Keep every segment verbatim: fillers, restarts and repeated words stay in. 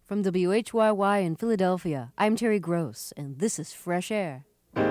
From W H Y Y in Philadelphia, I'm Terry Gross, and this is Fresh Air.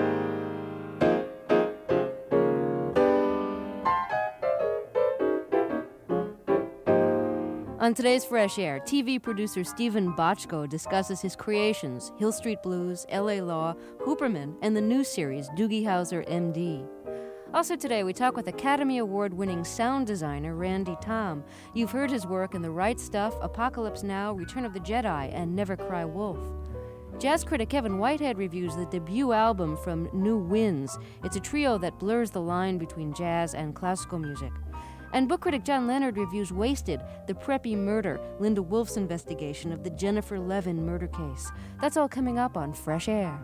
On today's Fresh Air, T V producer Stephen Bochco discusses his creations, Hill Street Blues, L A Law, Hooperman, and the new series, Doogie Howser, M D. Also today, we talk with Academy Award-winning sound designer Randy Thom. You've heard his work in The Right Stuff, Apocalypse Now, Return of the Jedi, and Never Cry Wolf. Jazz critic Kevin Whitehead reviews the debut album from New Winds. It's a trio that blurs the line between jazz and classical music. And book critic John Leonard reviews Wasted, the Preppy Murder, Linda Wolf's investigation of the Jennifer Levin murder case. That's all coming up on Fresh Air.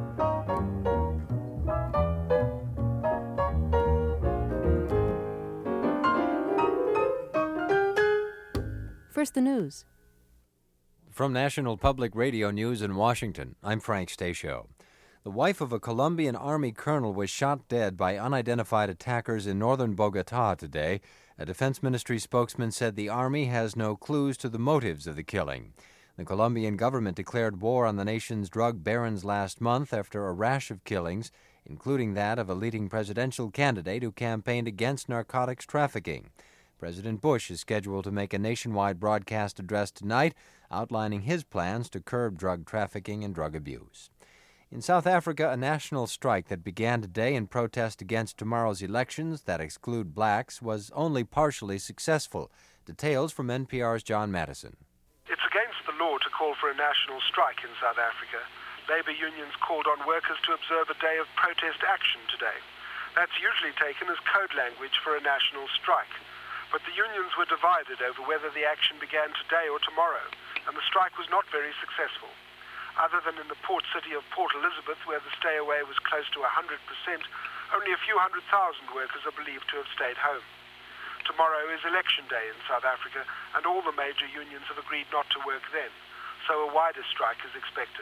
First, the news. From National Public Radio News in Washington, I'm Frank Stasio. The wife of a Colombian Army colonel was shot dead by unidentified attackers in northern Bogota today. A Defense Ministry spokesman said the Army has no clues to the motives of the killing. The Colombian government declared war on the nation's drug barons last month after a rash of killings, including that of a leading presidential candidate who campaigned against narcotics trafficking. President Bush is scheduled to make a nationwide broadcast address tonight outlining his plans to curb drug trafficking and drug abuse. In South Africa, a national strike that began today in protest against tomorrow's elections that exclude blacks was only partially successful. Details from N P R's John Madison. It's against the law to call for a national strike in South Africa. Labour unions called on workers to observe a day of protest action today. That's usually taken as code language for a national strike. But the unions were divided over whether the action began today or tomorrow, and the strike was not very successful. Other than in the port city of Port Elizabeth, where the stay away was close to one hundred percent, only a few hundred thousand workers are believed to have stayed home. Tomorrow is election day in South Africa, and all the major unions have agreed not to work then, so a wider strike is expected.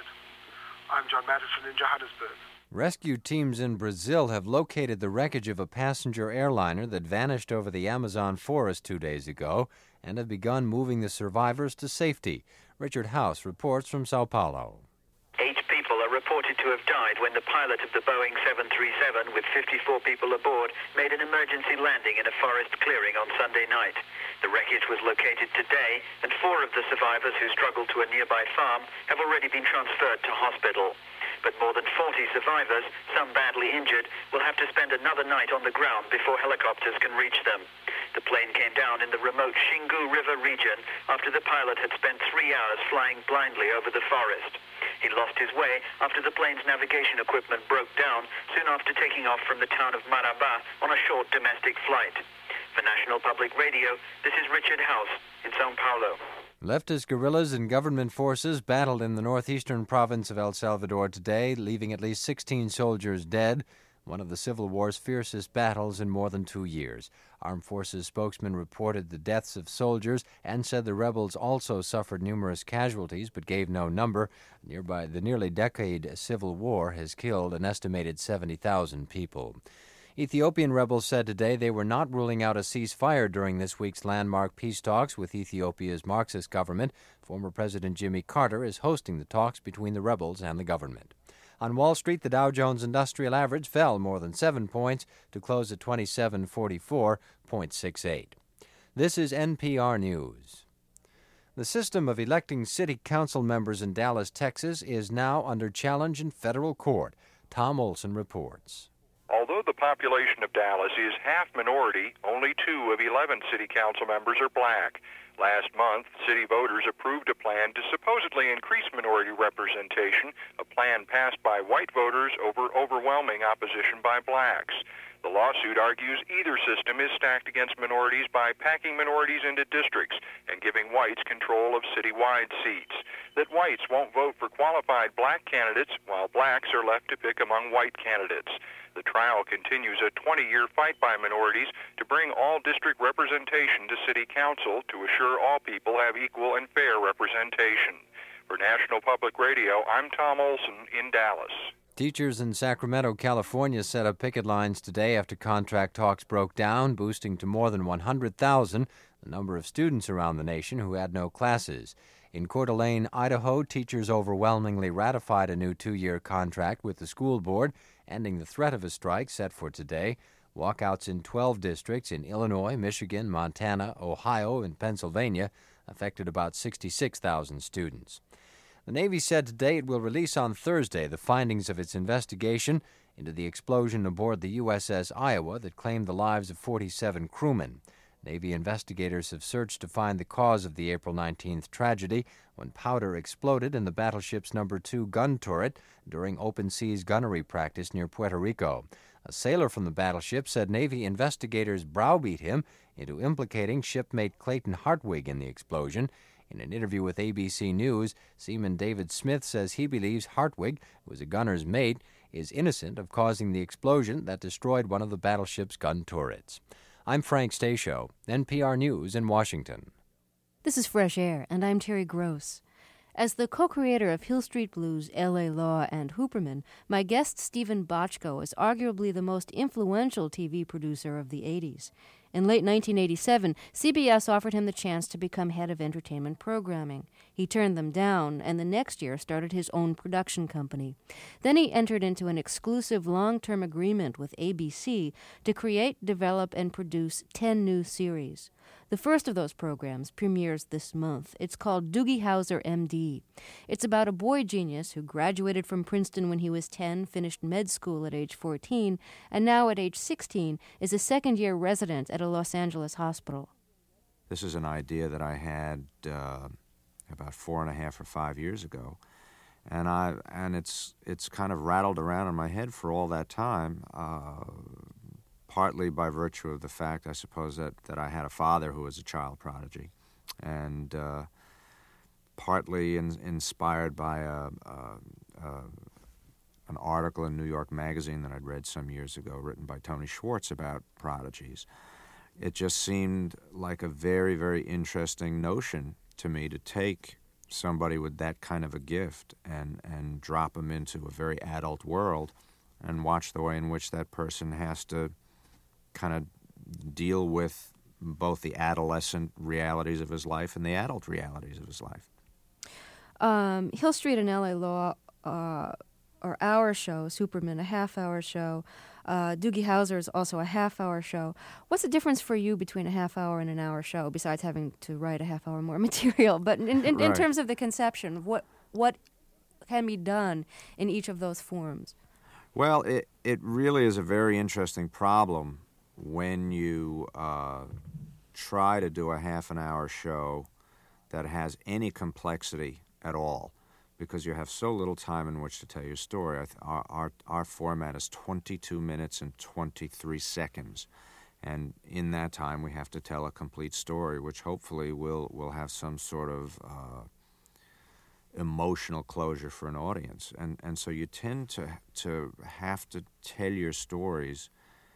I'm John Madison in Johannesburg. Rescue teams in Brazil have located the wreckage of a passenger airliner that vanished over the Amazon forest two days ago and have begun moving the survivors to safety. Richard House reports from Sao Paulo. Eight people are reported to have died when the pilot of the Boeing seven thirty-seven with fifty-four people aboard made an emergency landing in a forest clearing on Sunday night. The wreckage was located today, and four of the survivors who struggled to a nearby farm have already been transferred to hospital. But more than forty survivors, some badly injured, will have to spend another night on the ground before helicopters can reach them. The plane came down in the remote Xingu River region after the pilot had spent three hours flying blindly over the forest. He lost his way after the plane's navigation equipment broke down soon after taking off from the town of Marabá on a short domestic flight. For National Public Radio, this is Richard House in Sao Paulo. Leftist guerrillas and government forces battled in the northeastern province of El Salvador today, leaving at least sixteen soldiers dead, one of the Civil War's fiercest battles in more than two years. Armed Forces spokesman reported the deaths of soldiers and said the rebels also suffered numerous casualties but gave no number. Nearby, the nearly decade Civil War has killed an estimated seventy thousand people. Ethiopian rebels said today they were not ruling out a ceasefire during this week's landmark peace talks with Ethiopia's Marxist government. Former President Jimmy Carter is hosting the talks between the rebels and the government. On Wall Street, the Dow Jones Industrial Average fell more than seven points to close at twenty-seven forty-four point six eight. This is N P R News. The system of electing city council members in Dallas, Texas, is now under challenge in federal court. Tom Olson reports. Although the population of Dallas is half minority, only two of eleven city council members are black. Last month, city voters approved a plan to supposedly increase minority representation, a plan passed by white voters over overwhelming opposition by blacks. The lawsuit argues either system is stacked against minorities by packing minorities into districts and giving whites control of citywide seats, that whites won't vote for qualified black candidates while blacks are left to pick among white candidates. The trial continues a twenty-year fight by minorities to bring all district representation to city council to assure all people have equal and fair representation. For National Public Radio, I'm Tom Olson in Dallas. Teachers in Sacramento, California set up picket lines today after contract talks broke down, boosting to more than one hundred thousand the number of students around the nation who had no classes. In Coeur d'Alene, Idaho, teachers overwhelmingly ratified a new two-year contract with the school board, ending the threat of a strike set for today. Walkouts in twelve districts in Illinois, Michigan, Montana, Ohio, and Pennsylvania affected about sixty-six thousand students. The Navy said today it will release on Thursday the findings of its investigation into the explosion aboard the U S S Iowa that claimed the lives of forty-seven crewmen. Navy investigators have searched to find the cause of the April nineteenth tragedy when powder exploded in the battleship's number two gun turret during open seas gunnery practice near Puerto Rico. A sailor from the battleship said Navy investigators browbeat him into implicating shipmate Clayton Hartwig in the explosion. In an interview with A B C News, Seaman David Smith says he believes Hartwig, who was a gunner's mate, is innocent of causing the explosion that destroyed one of the battleship's gun turrets. I'm Frank Stasio, N P R News in Washington. This is Fresh Air, and I'm Terry Gross. As the co-creator of Hill Street Blues, L A Law, and Hooperman, my guest Steven Bochco is arguably the most influential T V producer of the eighties. In late nineteen eighty-seven, C B S offered him the chance to become head of entertainment programming. He turned them down, and the next year started his own production company. Then he entered into an exclusive long-term agreement with A B C to create, develop, and produce ten new series. The first of those programs premieres this month. It's called Doogie Howser, M D. It's about a boy genius who graduated from Princeton when he was ten, finished med school at age fourteen, and now at age sixteen is a second-year resident at a Los Angeles hospital. This is an idea that I had uh, about four and a half or five years ago, and I and it's it's kind of rattled around in my head for all that time. Uh, partly by virtue of the fact, I suppose, that, that I had a father who was a child prodigy, and uh, partly in, inspired by a, a, a, an article in New York Magazine that I'd read some years ago written by Tony Schwartz about prodigies. It just seemed like a very, very interesting notion to me to take somebody with that kind of a gift and, and drop them into a very adult world and watch the way in which that person has to kind of deal with both the adolescent realities of his life and the adult realities of his life. Um, Hill Street and L A Law uh, are hour shows, Hooperman a half-hour show. Uh, Doogie Howser is also a half-hour show. What's the difference for you between a half-hour and an hour show, besides having to write a half-hour more material? But in, in, in right. terms of the conception, what what can be done in each of those forms? Well, it, it really is a very interesting problem when you uh, try to do a half an hour show that has any complexity at all, because you have so little time in which to tell your story. Our, our, our format is twenty-two minutes and twenty-three seconds, and in that time we have to tell a complete story, which hopefully will, will have some sort of uh, emotional closure for an audience. And, and so you tend to, to have to tell your stories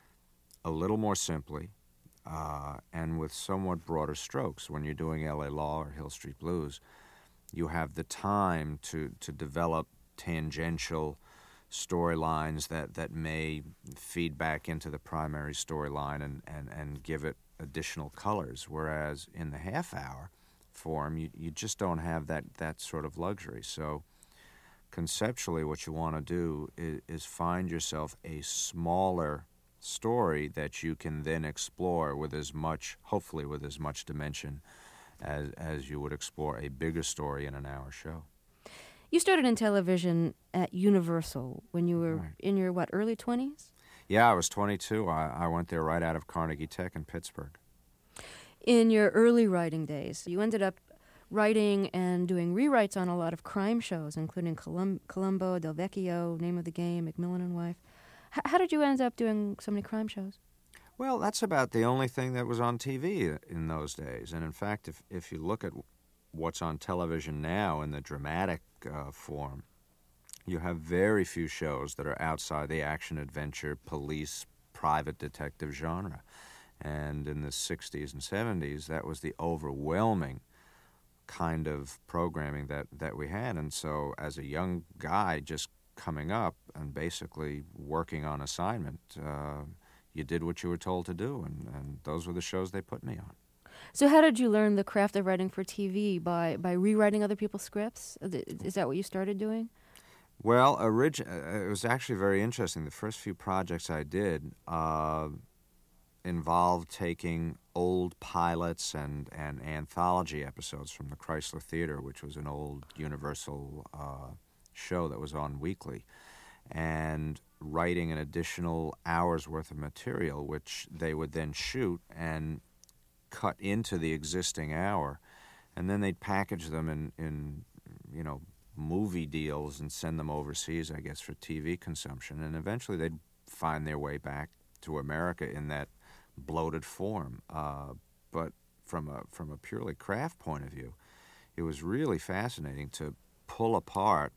a little more simply, uh, and with somewhat broader strokes. When you're doing L A Law or Hill Street Blues, you have the time to, to develop tangential storylines that, that may feed back into the primary storyline and, and, and give it additional colors, whereas in the half-hour form, you, you just don't have that, that sort of luxury. So conceptually, what you want to do is, is find yourself a smaller story that you can then explore with as much, hopefully with as much dimension as as you would explore a bigger story in an hour show. You started in television at Universal when you were Right. in your, what, early twenties? Yeah, I was twenty-two. I, I went there right out of Carnegie Tech in Pittsburgh. In your early writing days, you ended up writing and doing rewrites on a lot of crime shows, including Colum- Columbo, Del Vecchio, Name of the Game, McMillan and Wife. H- how did you end up doing so many crime shows? Well, that's about the only thing that was on T V in those days. And in fact, if, if you look at what's on television now in the dramatic uh, form, you have very few shows that are outside the action-adventure, police, private detective genre. And in the sixties and seventies, that was the overwhelming kind of programming that, that we had. And so as a young guy just coming up and basically working on assignment, uh, you did what you were told to do, and, and those were the shows they put me on. So how did you learn the craft of writing for T V? By by rewriting other people's scripts? Is that what you started doing? Well, orig- it was actually very interesting. The first few projects I did uh, involved taking old pilots and, and anthology episodes from the Chrysler Theater, which was an old Universal uh, show that was on weekly, and writing an additional hour's worth of material, which they would then shoot and cut into the existing hour, and then they'd package them in, in you know, movie deals and send them overseas, I guess, for T V consumption, and eventually they'd find their way back to America in that bloated form. Uh, but from a from a purely craft point of view, it was really fascinating to pull apart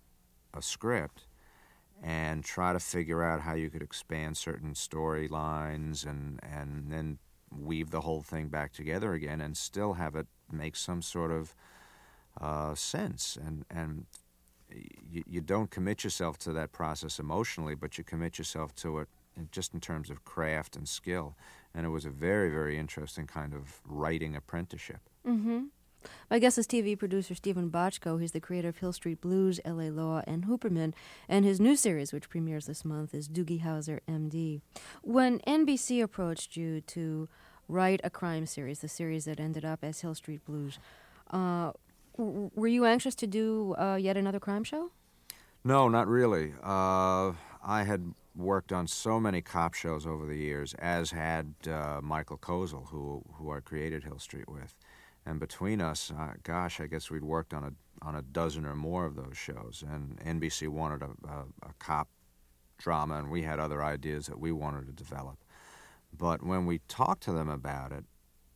a script and try to figure out how you could expand certain storylines and, and then weave the whole thing back together again and still have it make some sort of uh, sense. And, and you, you don't commit yourself to that process emotionally, but you commit yourself to it in, just in terms of craft and skill. And it was a very, very interesting kind of writing apprenticeship. Mm-hmm. My guest is T V producer Steven Bochco. He's the creator of Hill Street Blues, L A Law, and Hooperman. And his new series, which premieres this month, is Doogie Howser, M D. When N B C approached you to write a crime series, the series that ended up as Hill Street Blues, uh, w- were you anxious to do uh, yet another crime show? No, not really. Uh, I had worked on so many cop shows over the years, as had uh, Michael Kozel, who who I created Hill Street with. And between us, uh, gosh, I guess we'd worked on a on a dozen or more of those shows. And N B C wanted a, a, a cop drama, and we had other ideas that we wanted to develop. But when we talked to them about it,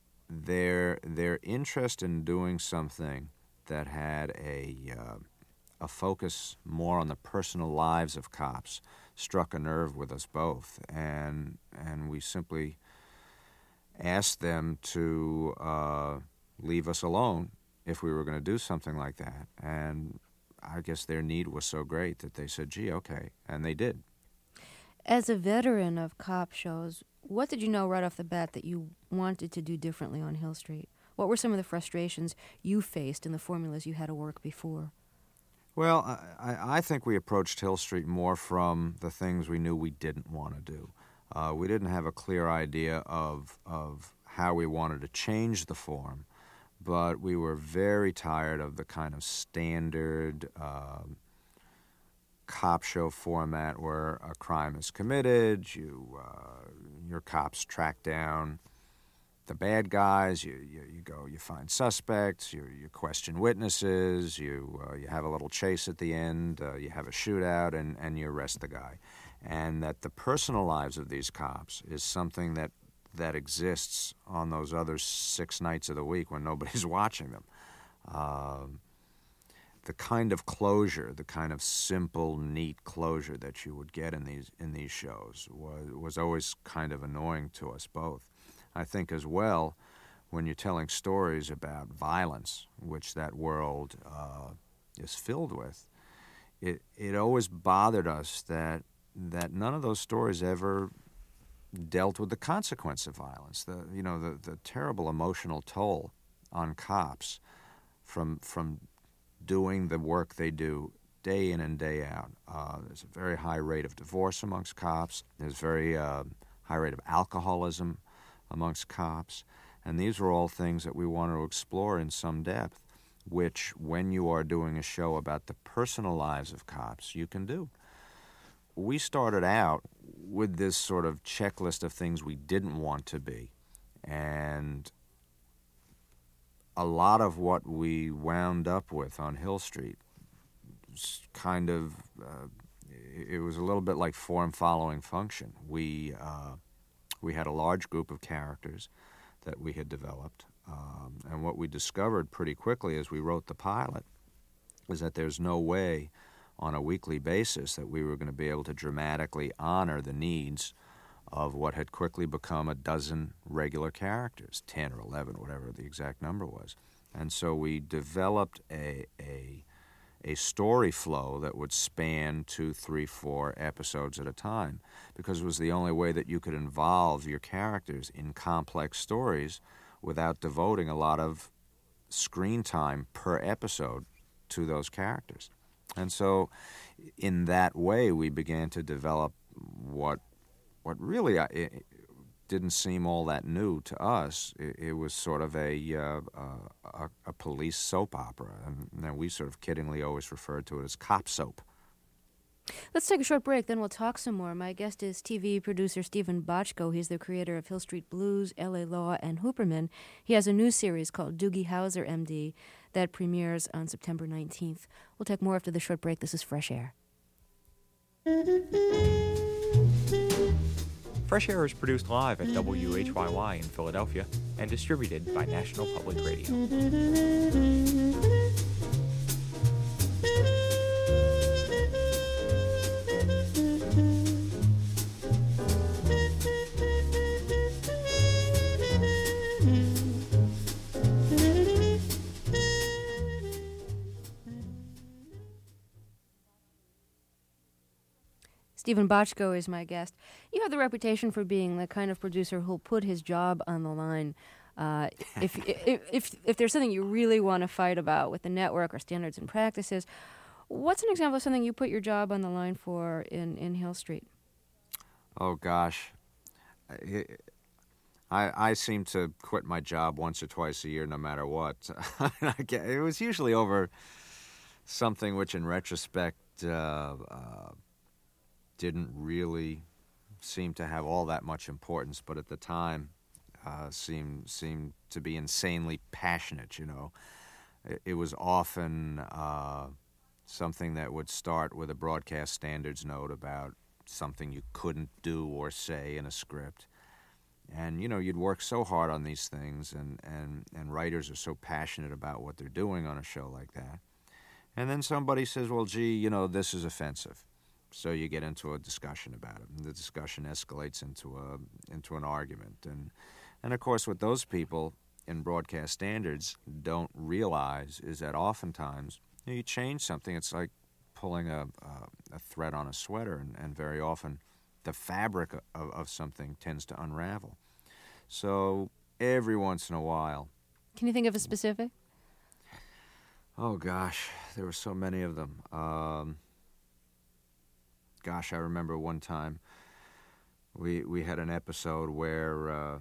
their their interest in doing something that had a uh, a focus more on the personal lives of cops struck a nerve with us both, and and we simply asked them to uh, leave us alone if we were going to do something like that. And I guess their need was so great that they said, gee, okay, and they did. As a veteran of cop shows, what did you know right off the bat that you wanted to do differently on Hill Street? What were some of the frustrations you faced in the formulas you had to work before? Well, I, I think we approached Hill Street more from the things we knew we didn't want to do. Uh, we didn't have a clear idea of of how we wanted to change the form, but we were very tired of the kind of standard uh, cop show format where a crime is committed, you uh, your cops track down the bad guys, you, you, you go, you find suspects, you, you question witnesses, you uh, you have a little chase at the end, uh, you have a shootout, and, and you arrest the guy. And that the personal lives of these cops is something that, that exists on those other six nights of the week when nobody's watching them. Um, the kind of closure, the kind of simple, neat closure that you would get in these in these shows was was always kind of annoying to us both. I think as well, when you're telling stories about violence, which that world uh, is filled with, it it always bothered us that that none of those stories ever dealt with the consequence of violence. The you know the, the terrible emotional toll on cops from from doing the work they do day in and day out. Uh, there's a very high rate of divorce amongst cops. There's a very uh, high rate of alcoholism amongst cops, and these are all things that we want to explore in some depth, which when you are doing a show about the personal lives of cops, you can do. We started out with this sort of checklist of things we didn't want to be, and a lot of what we wound up with on Hill Street was kind of, uh, it was a little bit like form following function. We uh, We had a large group of characters that we had developed, um, and what we discovered pretty quickly as we wrote the pilot was that there's no way on a weekly basis that we were going to be able to dramatically honor the needs of what had quickly become a dozen regular characters, ten or eleven, whatever the exact number was. And so we developed a a a story flow that would span two, three, four episodes at a time, because it was the only way that you could involve your characters in complex stories without devoting a lot of screen time per episode to those characters. And so in that way, we began to develop what what really uh, it didn't seem all that new to us. It, it was sort of a, uh, a a police soap opera, and then we sort of kiddingly always referred to it as cop soap. Let's take a short break, then we'll talk some more. My guest is T V producer Steven Bochco. He's the creator of Hill Street Blues, L A Law, and Hooperman. He has a new series called Doogie Howser, M D, that premieres on September nineteenth. We'll talk more after the short break. This is Fresh Air. Fresh Air is produced live at W H Y Y in Philadelphia and distributed by National Public Radio. Steven Bochco is my guest. You have the reputation for being the kind of producer who'll put his job on the line. Uh, if, if if if there's something you really want to fight about with the network or standards and practices, what's an example of something you put your job on the line for in, in Hill Street? Oh, gosh. I, I seem to quit my job once or twice a year no matter what. It was usually over something which, in retrospect, uh, uh, didn't really seem to have all that much importance, but at the time uh, seemed seemed to be insanely passionate, you know. It, it was often uh, something that would start with a broadcast standards note about something you couldn't do or say in a script. And, you know, you'd work so hard on these things, and, and, and writers are so passionate about what they're doing on a show like that. And then somebody says, well, gee, you know, this is offensive. So you get into a discussion about it, and the discussion escalates into a into an argument. And, and of course, what those people in broadcast standards don't realize is that oftentimes you know, you change something. It's like pulling a, a, a thread on a sweater, and, and very often the fabric of, of something tends to unravel. So every once in a while... Can you think of a specific? Oh, gosh, there were so many of them. Um, gosh, I remember one time we we had an episode where uh,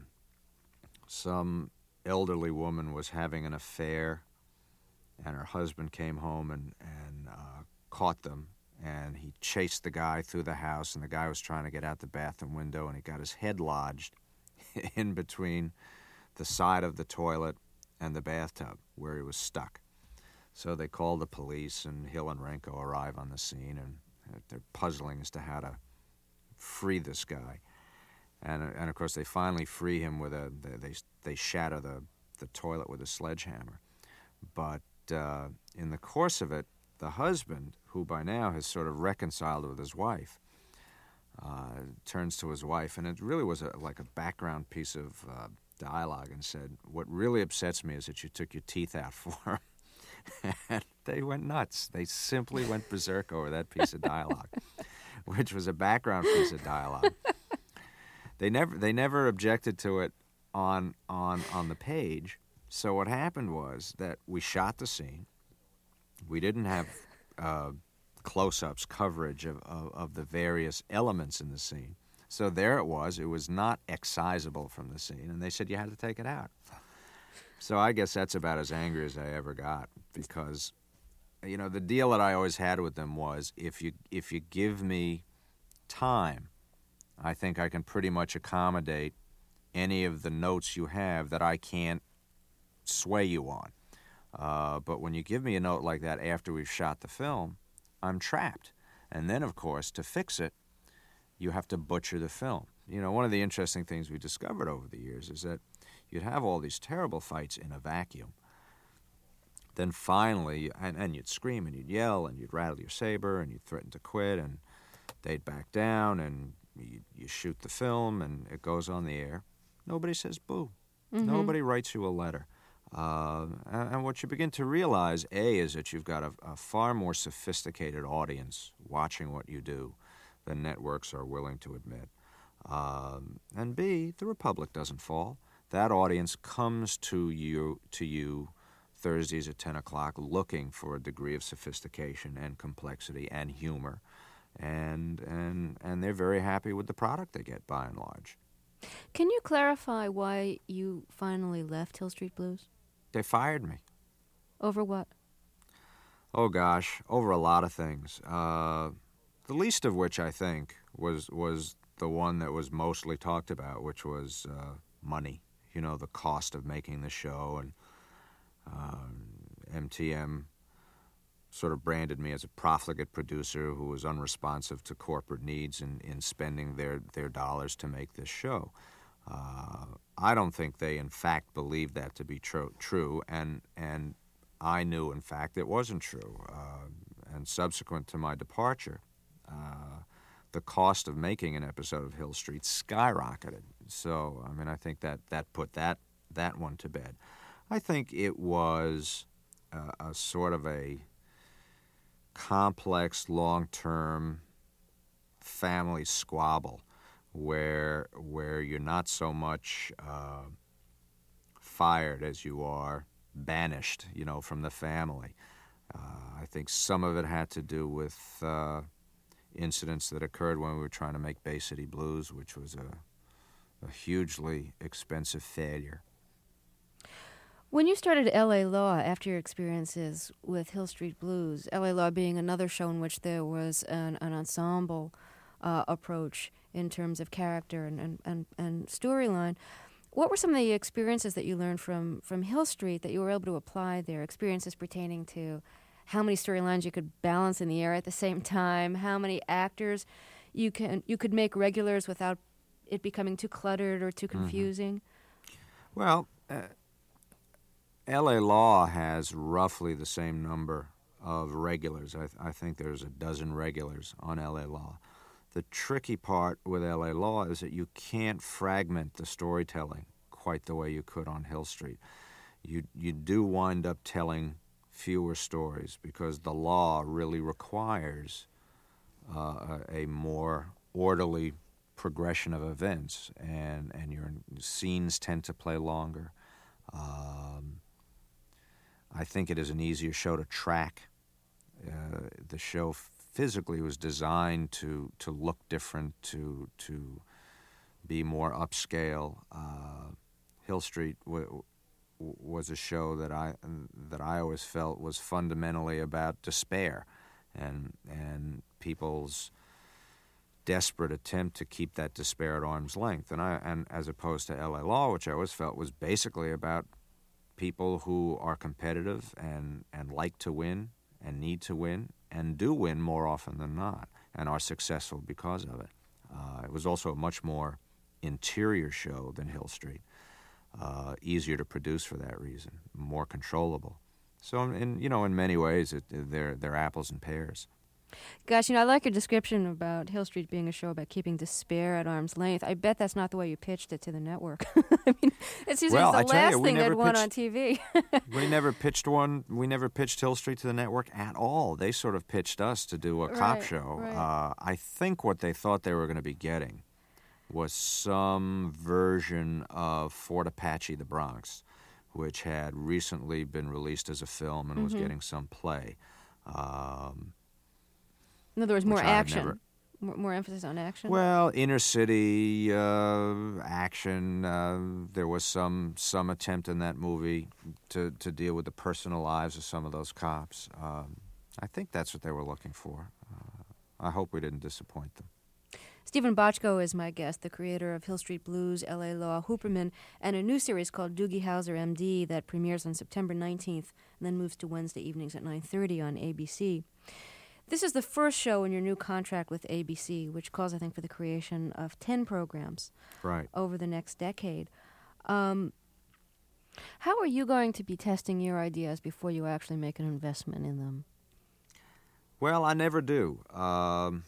some elderly woman was having an affair, and her husband came home and, and uh, caught them, and he chased the guy through the house, and the guy was trying to get out the bathroom window, and he got his head lodged in between the side of the toilet and the bathtub where he was stuck. So they called the police, and Hill and Renko arrive on the scene, and they're puzzling as to how to free this guy. And, and of course, they finally free him with a, they, they, they shatter the, the toilet with a sledgehammer. But uh, in the course of it, the husband, who by now has sort of reconciled with his wife, uh, turns to his wife, and it really was a, like a background piece of uh, dialogue, and said, what really upsets me is that you took your teeth out for him. And they went nuts. They simply went berserk over that piece of dialogue, which was a background piece of dialogue. They never they never objected to it on on on the page. So what happened was that we shot the scene. We didn't have uh, close-ups, coverage of, of, of the various elements in the scene. So there it was. It was not excisable from the scene, and they said you had to take it out. So I guess that's about as angry as I ever got, because, you know, the deal that I always had with them was if you if you give me time, I think I can pretty much accommodate any of the notes you have that I can't sway you on. Uh, but when you give me a note like that after we've shot the film, I'm trapped. And then, of course, to fix it, you have to butcher the film. You know, one of the interesting things we discovered over the years is that you'd have all these terrible fights in a vacuum. Then finally, and, and you'd scream and you'd yell and you'd rattle your saber and you'd threaten to quit, and they'd back down, and you, you shoot the film and it goes on the air. Nobody says boo. Mm-hmm. Nobody writes you a letter. Uh, and, and what you begin to realize, A, is that you've got a, a far more sophisticated audience watching what you do than networks are willing to admit. Um, and B, the Republic doesn't fall. that audience comes to you to you Thursdays at ten o'clock looking for a degree of sophistication and complexity and humor, and and and they're very happy with the product they get by and large. Can you clarify why you finally left Hill Street Blues? They fired me. Over what? Oh gosh, over a lot of things. Uh, the least of which I think was was the one that was mostly talked about, which was uh, money. You know, the cost of making the show, and um, M T M sort of branded me as a profligate producer who was unresponsive to corporate needs in, in spending their, their dollars to make this show. Uh, I don't think they, in fact, believed that to be tro- true, and and I knew, in fact, it wasn't true. Uh, and subsequent to my departure, uh, the cost of making an episode of Hill Street skyrocketed. So, I mean, I think that, that put that, that one to bed. I think it was uh, a sort of a complex, long-term family squabble where where you're not so much uh, fired as you are banished, you know, from the family. Uh, I think some of it had to do with uh, incidents that occurred when we were trying to make Bay City Blues, which was a, a hugely expensive failure. When you started L A Law after your experiences with Hill Street Blues, L A Law being another show in which there was an, an ensemble uh, approach in terms of character and, and, and, and storyline, what were some of the experiences that you learned from, from Hill Street that you were able to apply there, experiences pertaining to how many storylines you could balance in the air at the same time, how many actors you can you could make regulars without it becoming too cluttered or too confusing? Mm-hmm. Well, uh, L A Law has roughly the same number of regulars. I, th- I think there's a dozen regulars on L A Law. The tricky part with L A Law is that you can't fragment the storytelling quite the way you could on Hill Street. You you do wind up telling fewer stories because the law really requires uh, a, a more orderly progression of events, and, and your scenes tend to play longer. Um, I think it is an easier show to track. Uh, the show physically was designed to, to look different, to to be more upscale. Uh, Hill Street w- w- was a show that I that I always felt was fundamentally about despair, and and people's desperate attempt to keep that despair at arm's length. And I and as opposed to L A Law, which I always felt was basically about people who are competitive and, and like to win and need to win and do win more often than not and are successful because of it. Uh, it was also a much more interior show than Hill Street, uh, easier to produce for that reason, more controllable. So, in you know, in many ways, it, they're they're apples and pears. Gosh, you know, I like your description about Hill Street being a show about keeping despair at arm's length. I bet that's not the way you pitched it to the network. I mean, it's usually well, the I last you, thing they'd pitched, want on T V. we never pitched one. We never pitched Hill Street to the network at all. They sort of pitched us to do a right, cop show. Right. Uh, I think what they thought they were going to be getting was some version of Fort Apache, the Bronx, which had recently been released as a film and mm-hmm. was getting some play. Um, In other words, more action, never... more, more emphasis on action. Well, inner city uh, action. Uh, there was some some attempt in that movie to, to deal with the personal lives of some of those cops. Um, I think that's what they were looking for. Uh, I hope we didn't disappoint them. Stephen Bochco is my guest, the creator of Hill Street Blues, L A Law, Hooperman, and a new series called Doogie Howser, M D that premieres on September nineteenth and then moves to Wednesday evenings at nine thirty on A B C. This is the first show in your new contract with A B C, which calls, I think, for the creation of ten programs right. over the next decade. Um, how are you going to be testing your ideas before you actually make an investment in them? Well, I never do. Um,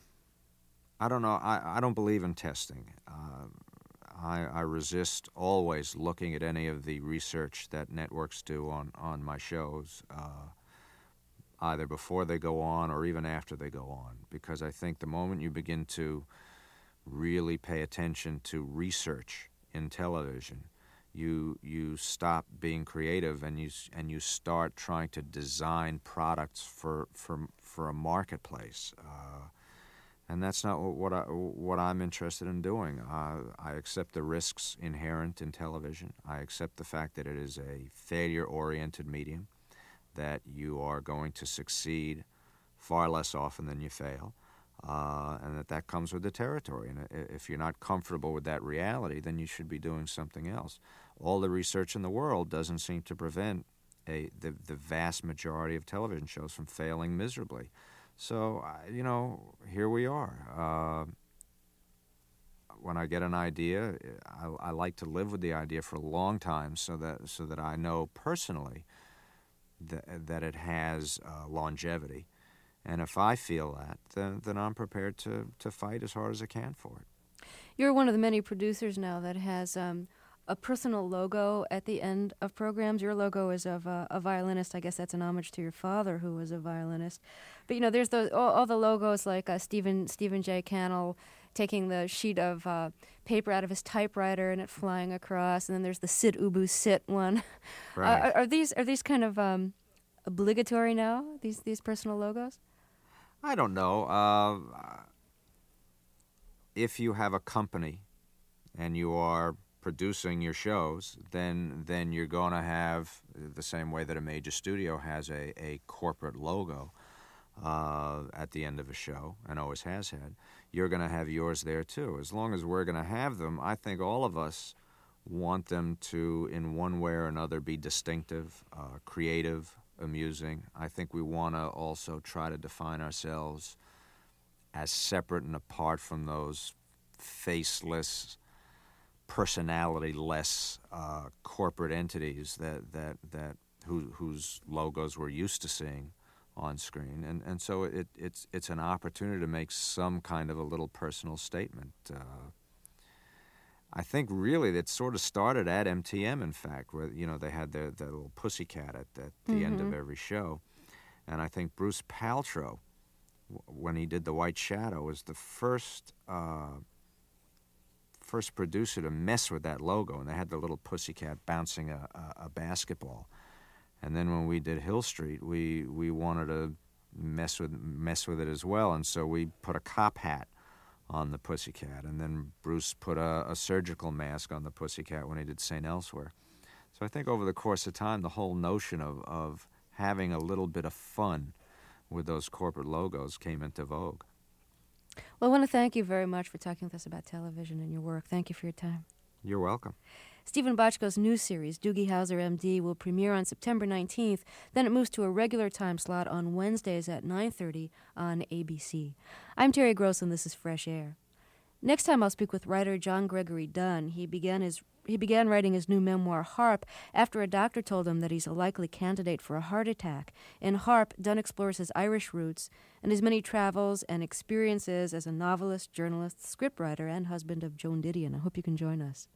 I don't know. I, I don't believe in testing. Uh, I, I resist always looking at any of the research that networks do on, on my shows, uh, either before they go on or even after they go on, because I think the moment you begin to really pay attention to research in television, you you stop being creative and you and you start trying to design products for for for a marketplace, uh, and that's not what I what I'm interested in doing. Uh, I accept the risks inherent in television. I accept the fact that it is a failure-oriented medium, that you are going to succeed far less often than you fail. Uh, and that that comes with the territory. And if you're not comfortable with that reality, then you should be doing something else. All the research in the world doesn't seem to prevent a the, the vast majority of television shows from failing miserably. So, uh, you know, here we are. Uh, when I get an idea, I, I like to live with the idea for a long time so that so that I know personally that, that it has uh, longevity. And if I feel that, then, then I'm prepared to, to fight as hard as I can for it. You're one of the many producers now that has um, a personal logo at the end of programs. Your logo is of uh, a violinist. I guess that's an homage to your father, who was a violinist. But, you know, there's the, all, all the logos like uh, Stephen, Stephen J. Cannell taking the sheet of uh, paper out of his typewriter and it flying across. And then there's the Sit Ubu Sit one. Right. Uh, are, are these are these kind of um, obligatory now, these, these personal logos? I don't know. Uh, if you have a company and you are producing your shows, then then you're going to have, the same way that a major studio has a, a corporate logo uh, at the end of a show, and always has had, you're going to have yours there too. As long as we're going to have them, I think all of us want them to, in one way or another, be distinctive, uh, creative, amusing. I think we want to also try to define ourselves as separate and apart from those faceless, personality-less uh, corporate entities that that that who, whose logos we're used to seeing on screen, and and so it it's it's an opportunity to make some kind of a little personal statement. Uh, I think really that sort of started at M T M, in fact, where, you know, they had their, their little pussycat at, at the mm-hmm. end of every show. And I think Bruce Paltrow, w- when he did The White Shadow, was the first uh, first producer to mess with that logo. And they had the little pussycat bouncing a, a, a basketball. And then when we did Hill Street, we, we wanted to mess with mess with it as well. And so we put a cop hat on the pussycat, and then Bruce put a, a surgical mask on the pussycat when he did Saint Elsewhere. So I think over the course of time, the whole notion of, of having a little bit of fun with those corporate logos came into vogue. Well, I want to thank you very much for talking with us about television and your work. Thank you for your time. You're welcome. Stephen Bochco's new series, Doogie Howser, M D, will premiere on September nineteenth. Then it moves to a regular time slot on Wednesdays at nine thirty on A B C. I'm Terry Gross, and this is Fresh Air. Next time I'll speak with writer John Gregory Dunn. He began his he began writing his new memoir, Harp, after a doctor told him that he's a likely candidate for a heart attack. In Harp, Dunn explores his Irish roots and his many travels and experiences as a novelist, journalist, scriptwriter, and husband of Joan Didion. I hope you can join us.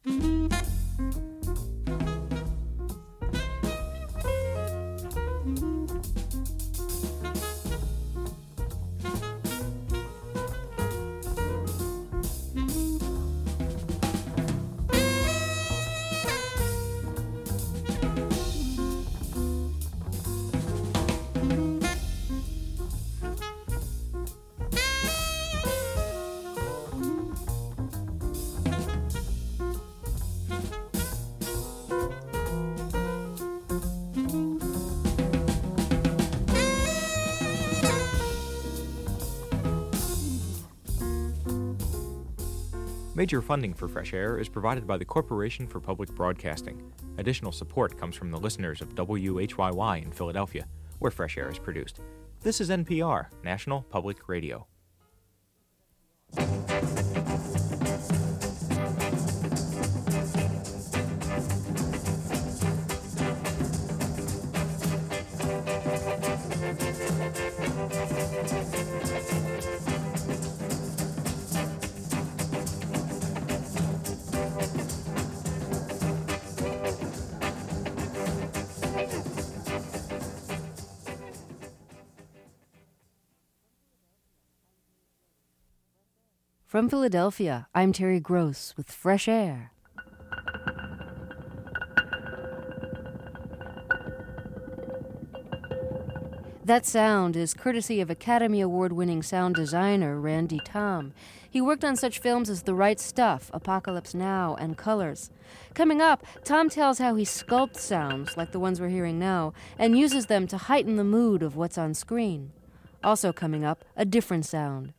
Major funding for Fresh Air is provided by the Corporation for Public Broadcasting. Additional support comes from the listeners of W H Y Y in Philadelphia, where Fresh Air is produced. This is N P R, National Public Radio. From Philadelphia, I'm Terry Gross with Fresh Air. That sound is courtesy of Academy Award-winning sound designer Randy Tom. He worked on such films as The Right Stuff, Apocalypse Now, and Colors. Coming up, Tom tells how he sculpts sounds, like the ones we're hearing now, and uses them to heighten the mood of what's on screen. Also coming up, a different sound.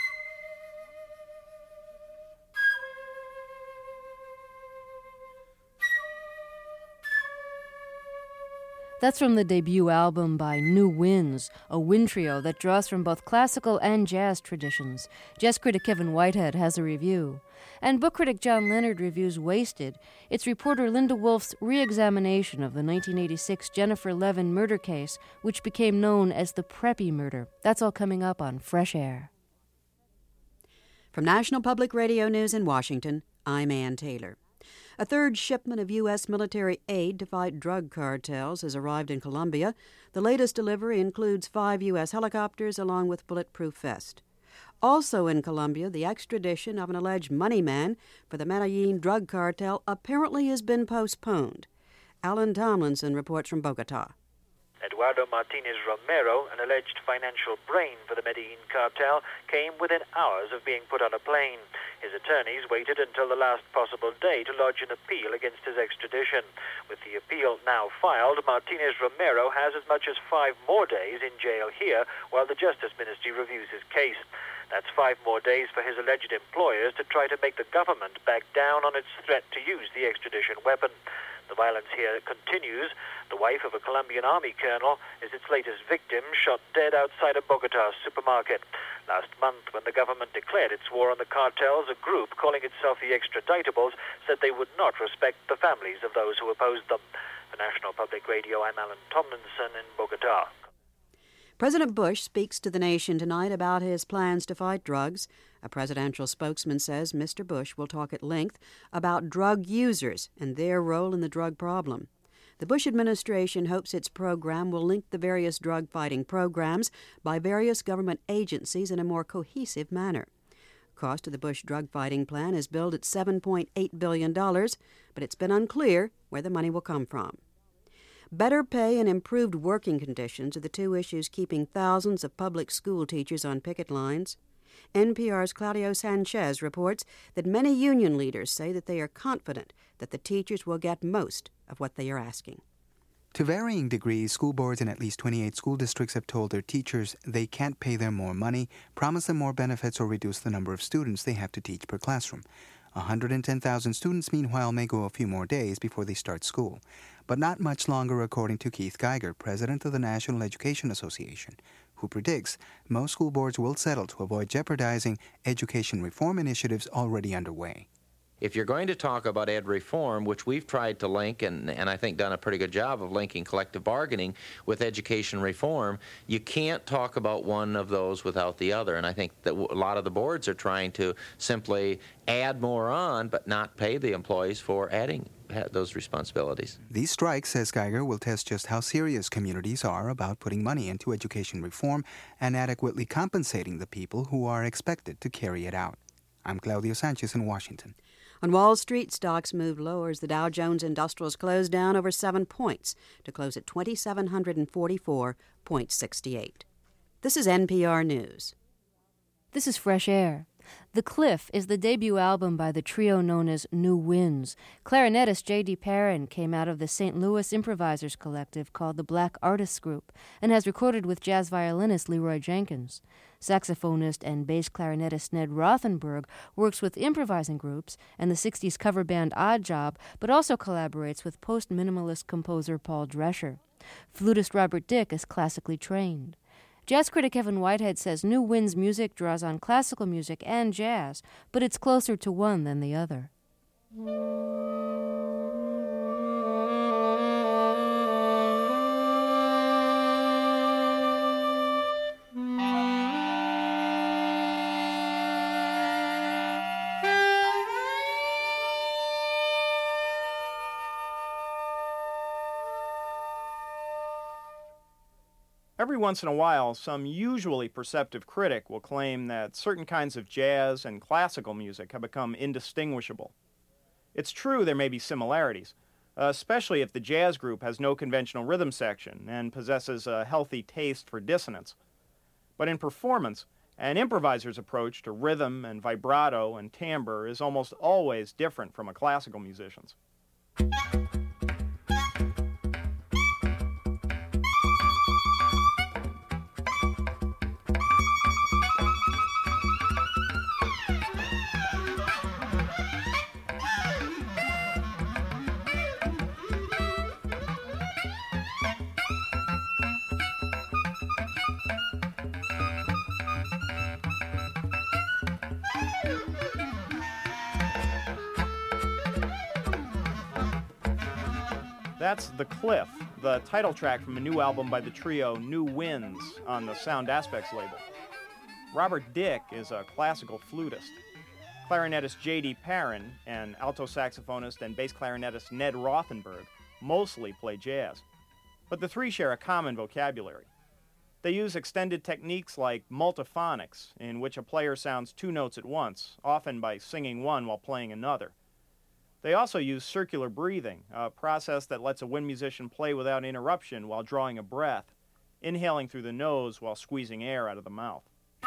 That's from the debut album by New Winds, a wind trio that draws from both classical and jazz traditions. Jazz critic Kevin Whitehead has a review. And book critic John Leonard reviews Wasted. It's reporter Linda Wolf's re-examination of the nineteen eighty-six Jennifer Levin murder case, which became known as the Preppy murder. That's all coming up on Fresh Air. From National Public Radio News in Washington, I'm Ann Taylor. A third shipment of U S military aid to fight drug cartels has arrived in Colombia. The latest delivery includes five U S helicopters along with bulletproof vests. Also in Colombia, the extradition of an alleged money man for the Medellin drug cartel apparently has been postponed. Alan Tomlinson reports from Bogota. Eduardo Martinez Romero, an alleged financial brain for the Medellin cartel, came within hours of being put on a plane. His attorneys waited until the last possible day to lodge an appeal against his extradition. With the appeal now filed, Martinez Romero has as much as five more days in jail here while the Justice Ministry reviews his case. That's five more days for his alleged employers to try to make the government back down on its threat to use the extradition weapon. The violence here continues. The wife of a Colombian army colonel is its latest victim, shot dead outside a Bogota supermarket. Last month, when the government declared its war on the cartels, a group calling itself the Extraditables said they would not respect the families of those who opposed them. For National Public Radio, I'm Alan Tomlinson in Bogota. President Bush speaks to the nation tonight about his plans to fight drugs. A presidential spokesman says Mister Bush will talk at length about drug users and their role in the drug problem. The Bush administration hopes its program will link the various drug-fighting programs by various government agencies in a more cohesive manner. Cost of the Bush drug-fighting plan is billed at seven point eight billion dollars, but it's been unclear where the money will come from. Better pay and improved working conditions are the two issues keeping thousands of public school teachers on picket lines. N P R's Claudio Sanchez reports that many union leaders say that they are confident that the teachers will get most of what they are asking. To varying degrees, school boards in at least twenty-eight school districts have told their teachers they can't pay them more money, promise them more benefits, or reduce the number of students they have to teach per classroom. one hundred ten thousand students, meanwhile, may go a few more days before they start school. But not much longer, according to Keith Geiger, president of the National Education Association, who predicts most school boards will settle to avoid jeopardizing education reform initiatives already underway. If you're going to talk about ed reform, which we've tried to link, and, and I think done a pretty good job of linking collective bargaining with education reform, you can't talk about one of those without the other. And I think that a lot of the boards are trying to simply add more on, but not pay the employees for adding those responsibilities. These strikes, says Geiger, will test just how serious communities are about putting money into education reform and adequately compensating the people who are expected to carry it out. I'm Claudio Sanchez in Washington. On Wall Street, stocks moved lower as the Dow Jones Industrials closed down over seven points to close at two thousand seven hundred forty-four point six eight. This is N P R News. This is Fresh Air. The Cliff is the debut album by the trio known as New Winds. Clarinetist J D. Perrin came out of the Saint Louis improvisers collective called the Black Artists Group and has recorded with jazz violinist Leroy Jenkins. Saxophonist and bass clarinetist Ned Rothenberg works with improvising groups and the sixties cover band Odd Job, but also collaborates with post-minimalist composer Paul Drescher. Flutist Robert Dick is classically trained. Jazz critic Kevin Whitehead says New Winds music draws on classical music and jazz, but it's closer to one than the other. Every once in a while, some usually perceptive critic will claim that certain kinds of jazz and classical music have become indistinguishable. It's true there may be similarities, especially if the jazz group has no conventional rhythm section and possesses a healthy taste for dissonance. But in performance, an improviser's approach to rhythm and vibrato and timbre is almost always different from a classical musician's. That's The Cliff, the title track from a new album by the trio New Winds on the Sound Aspects label. Robert Dick is a classical flutist. Clarinetist J D Perrin and alto saxophonist and bass clarinetist Ned Rothenberg mostly play jazz. But the three share a common vocabulary. They use extended techniques like multiphonics, in which a player sounds two notes at once, often by singing one while playing another. They also use circular breathing, a process that lets a wind musician play without interruption while drawing a breath, inhaling through the nose while squeezing air out of the mouth.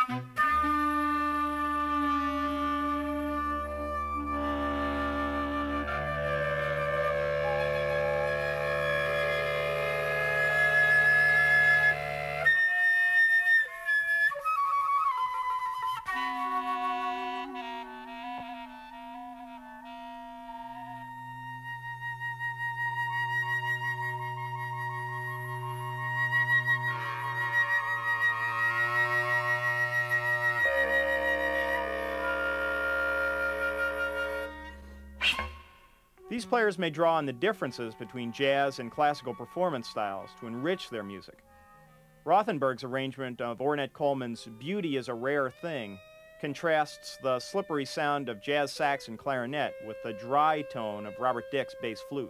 These players may draw on the differences between jazz and classical performance styles to enrich their music. Rothenberg's arrangement of Ornette Coleman's Beauty is a Rare Thing contrasts the slippery sound of jazz sax and clarinet with the dry tone of Robert Dick's bass flute.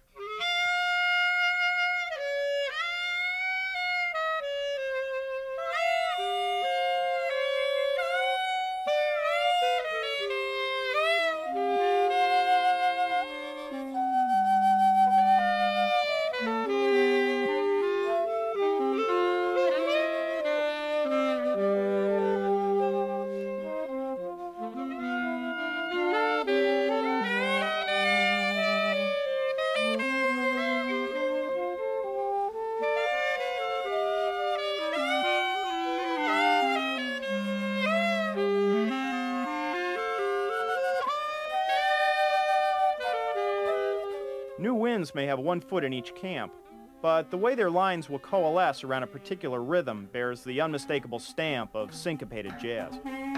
New Winds may have one foot in each camp, but the way their lines will coalesce around a particular rhythm bears the unmistakable stamp of syncopated jazz.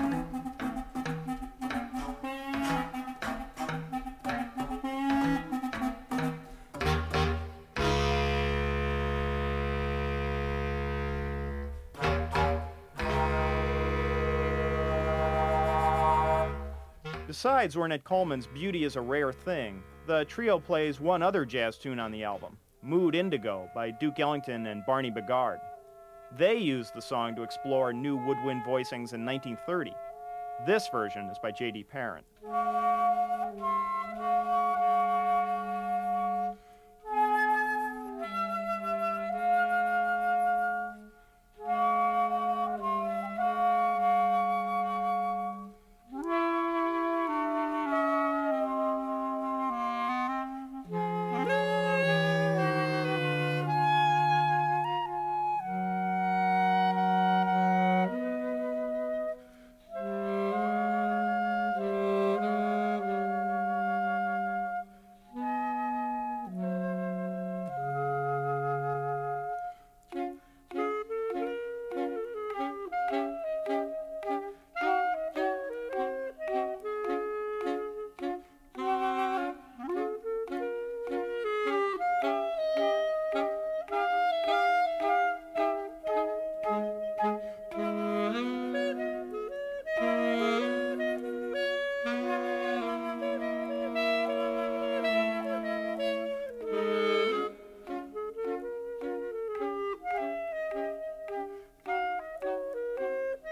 Besides Ornette Coleman's Beauty is a Rare Thing, the trio plays one other jazz tune on the album, Mood Indigo by Duke Ellington and Barney Bigard. They used the song to explore new woodwind voicings in nineteen thirty. This version is by J D Perrin.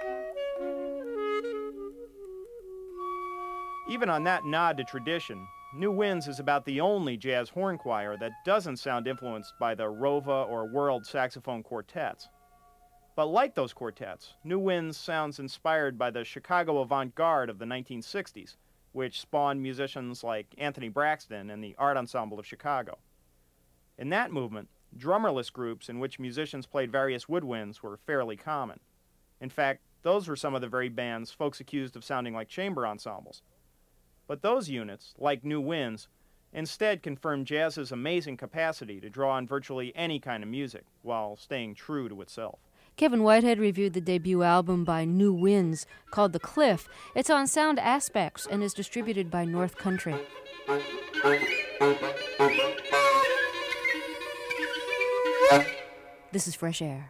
Even on that nod to tradition, New Winds is about the only jazz horn choir that doesn't sound influenced by the Rova or World saxophone quartets. But like those quartets, New Winds sounds inspired by the Chicago avant-garde of the nineteen sixties, which spawned musicians like Anthony Braxton and the Art Ensemble of Chicago. In that movement, drummerless groups in which musicians played various woodwinds were fairly common. In fact, those were some of the very bands folks accused of sounding like chamber ensembles. But those units, like New Winds, instead confirmed jazz's amazing capacity to draw on virtually any kind of music while staying true to itself. Kevin Whitehead reviewed the debut album by New Winds called The Cliff. It's on Sound Aspects and is distributed by North Country. This is Fresh Air.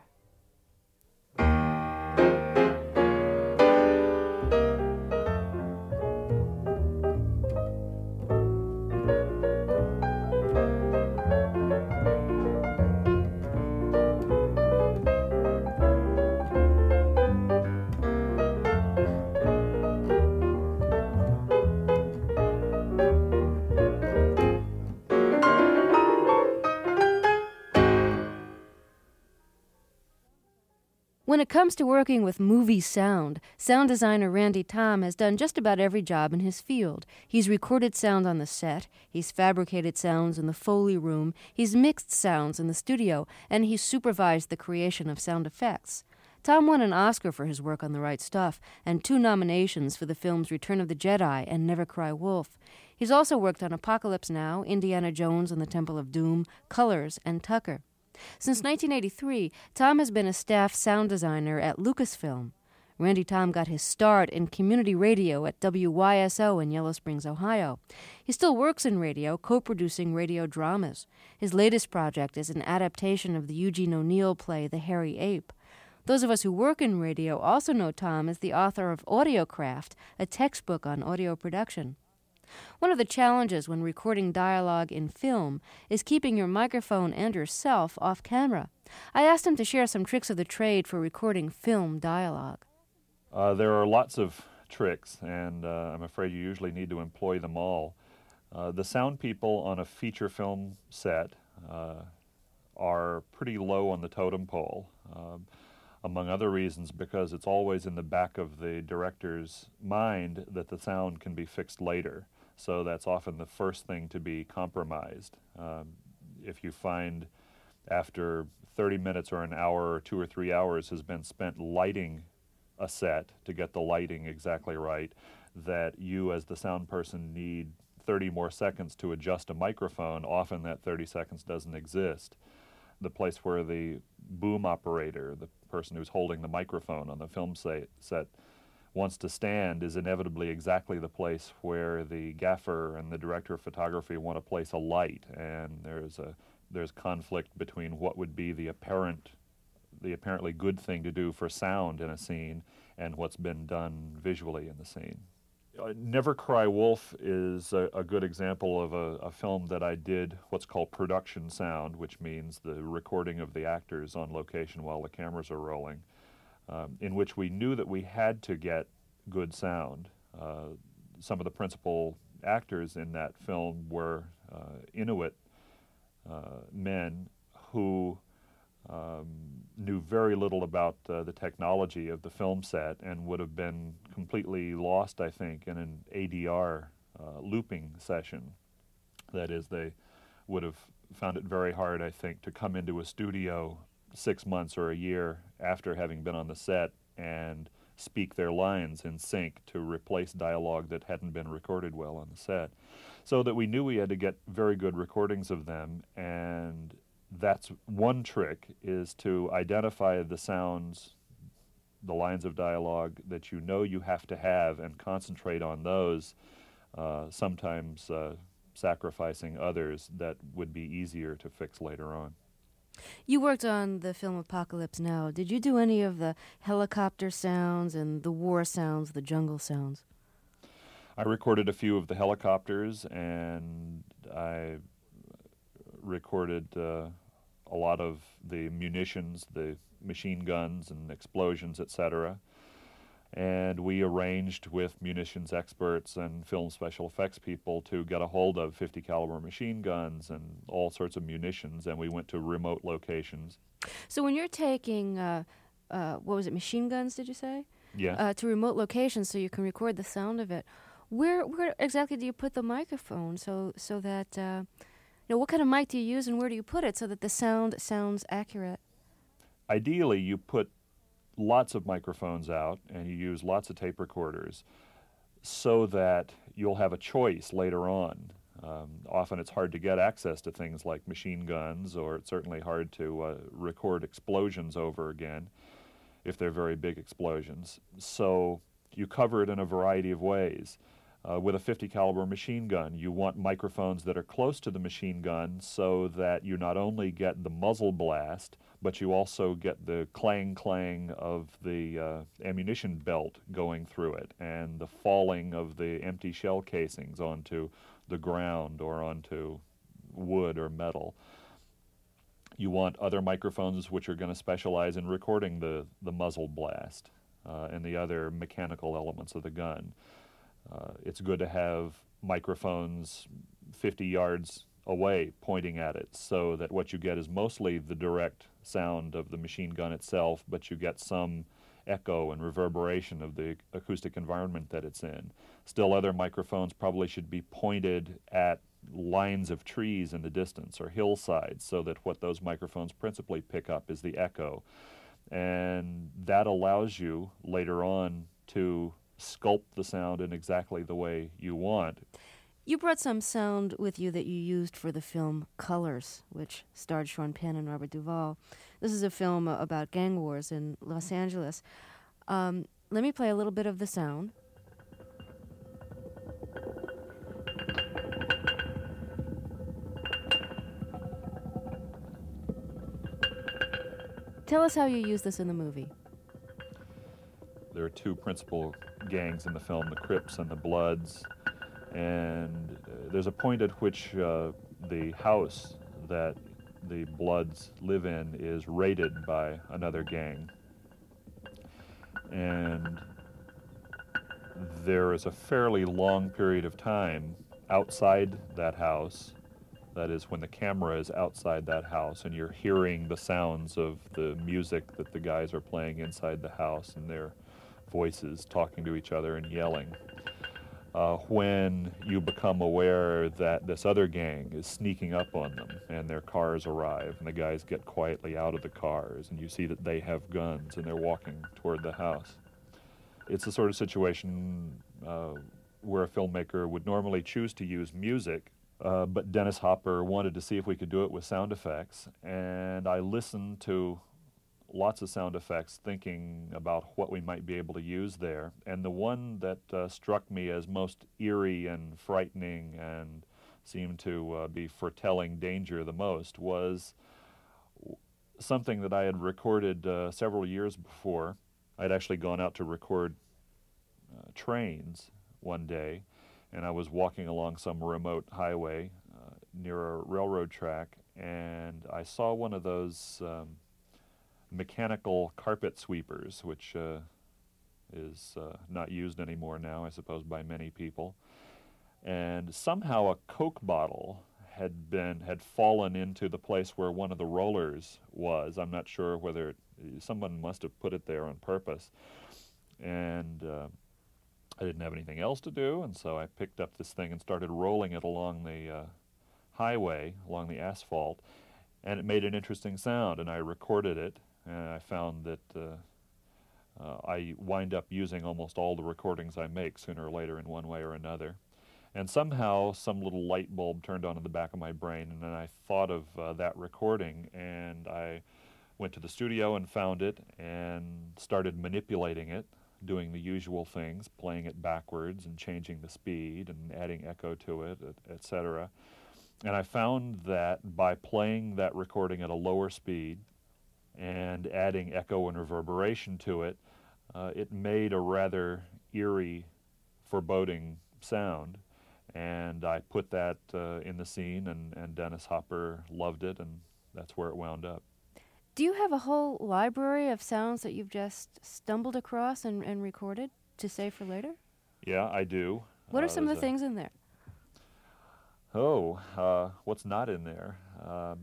When it comes to working with movie sound, sound designer Randy Thom has done just about every job in his field. He's recorded sound on the set, he's fabricated sounds in the Foley room, he's mixed sounds in the studio, and he's supervised the creation of sound effects. Thom won an Oscar for his work on The Right Stuff, and two nominations for the films Return of the Jedi and Never Cry Wolf. He's also worked on Apocalypse Now, Indiana Jones and the Temple of Doom, Colors, and Tucker. Since nineteen eighty-three, Thom has been a staff sound designer at Lucasfilm. Randy Thom got his start in community radio at W Y S O in Yellow Springs, Ohio. He still works in radio, co-producing radio dramas. His latest project is an adaptation of the Eugene O'Neill play The Hairy Ape. Those of us who work in radio also know Thom as the author of Audiocraft, a textbook on audio production. One of the challenges when recording dialogue in film is keeping your microphone and yourself off camera. I asked him to share some tricks of the trade for recording film dialogue. Uh, there are lots of tricks, and uh, I'm afraid you usually need to employ them all. Uh, the sound people on a feature film set uh, are pretty low on the totem pole, uh, among other reasons because it's always in the back of the director's mind that the sound can be fixed later. So that's often the first thing to be compromised. Um, if you find after thirty minutes or an hour or two or three hours has been spent lighting a set to get the lighting exactly right, that you as the sound person need thirty more seconds to adjust a microphone, often that thirty seconds doesn't exist. The place where the boom operator, the person who's holding the microphone on the film set, set wants to stand is inevitably exactly the place where the gaffer and the director of photography want to place a light, and there's a there's conflict between what would be the apparent the apparently good thing to do for sound in a scene and what's been done visually in the scene. Uh, Never Cry Wolf is a, a good example of a, a film that I did what's called production sound, which means the recording of the actors on location while the cameras are rolling. Um, in which we knew that we had to get good sound. Uh, some of the principal actors in that film were uh, Inuit uh, men who um, knew very little about uh, the technology of the film set and would have been completely lost, I think, in an A D R uh, looping session. That is, they would have found it very hard, I think, to come into a studio six months or a year after having been on the set and speak their lines in sync to replace dialogue that hadn't been recorded well on the set. So that we knew we had to get very good recordings of them, and that's one trick, is to identify the sounds, the lines of dialogue that you know you have to have and concentrate on those, uh, sometimes uh, sacrificing others that would be easier to fix later on. You worked on the film Apocalypse Now. Did you do any of the helicopter sounds and the war sounds, the jungle sounds? I recorded a few of the helicopters, and I recorded uh, a lot of the munitions, the machine guns and explosions, et cetera. And we arranged with munitions experts and film special effects people to get a hold of fifty caliber machine guns and all sorts of munitions, and we went to remote locations. So when you're taking, uh, uh, what was it, machine guns, did you say? Yeah. Uh, to remote locations so you can record the sound of it, where where exactly do you put the microphone so, so that, uh, you know, what kind of mic do you use and where do you put it so that the sound sounds accurate? Ideally, you put lots of microphones out and you use lots of tape recorders so that you'll have a choice later on. Um, often it's hard to get access to things like machine guns, or it's certainly hard to uh, record explosions over again if they're very big explosions. So you cover it in a variety of ways. Uh, with a fifty caliber machine gun, you want microphones that are close to the machine gun so that you not only get the muzzle blast, but you also get the clang-clang of the uh, ammunition belt going through it and the falling of the empty shell casings onto the ground or onto wood or metal. You want other microphones which are going to specialize in recording the, the muzzle blast uh, and the other mechanical elements of the gun. Uh, it's good to have microphones fifty yards away pointing at it so that what you get is mostly the direct sound of the machine gun itself, but you get some echo and reverberation of the acoustic environment that it's in. Still, other microphones probably should be pointed at lines of trees in the distance or hillsides so that what those microphones principally pick up is the echo. And that allows you later on to sculpt the sound in exactly the way you want. You brought some sound with you that you used for the film Colors, which starred Sean Penn and Robert Duvall. This is a film uh, about gang wars in Los Angeles. Um, let me play a little bit of the sound. Tell us how you use this in the movie. There are two principal gangs in the film, the Crips and the Bloods, and uh, there's a point at which uh, the house that the Bloods live in is raided by another gang. And there is a fairly long period of time outside that house, that is when the camera is outside that house and you're hearing the sounds of the music that the guys are playing inside the house and their voices talking to each other and yelling. Uh, when you become aware that this other gang is sneaking up on them and their cars arrive and the guys get quietly out of the cars and you see that they have guns and they're walking toward the house. It's the sort of situation uh, where a filmmaker would normally choose to use music, uh, but Dennis Hopper wanted to see if we could do it with sound effects, and I listened to lots of sound effects thinking about what we might be able to use there. And the one that uh, struck me as most eerie and frightening and seemed to uh, be foretelling danger the most was something that I had recorded uh, several years before. I'd actually gone out to record uh, trains one day, and I was walking along some remote highway uh, near a railroad track, and I saw one of those um, mechanical carpet sweepers, which uh, is uh, not used anymore now, I suppose, by many people. And somehow a Coke bottle had been had fallen into the place where one of the rollers was. I'm not sure whether it, someone must have put it there on purpose. And uh, I didn't have anything else to do, and so I picked up this thing and started rolling it along the uh, highway, along the asphalt, and it made an interesting sound, and I recorded it. And I found that uh, uh, I wind up using almost all the recordings I make sooner or later in one way or another. And somehow some little light bulb turned on in the back of my brain, and then I thought of uh, that recording, and I went to the studio and found it and started manipulating it, doing the usual things, playing it backwards and changing the speed and adding echo to it, et cetera. And I found that by playing that recording at a lower speed and adding echo and reverberation to it, uh, it made a rather eerie, foreboding sound. And I put that uh, in the scene, and, and Dennis Hopper loved it, and that's where it wound up. Do you have a whole library of sounds that you've just stumbled across and, and recorded to save for later? Yeah, I do. What are uh, some of the a, things in there? Oh, uh, what's not in there? Um,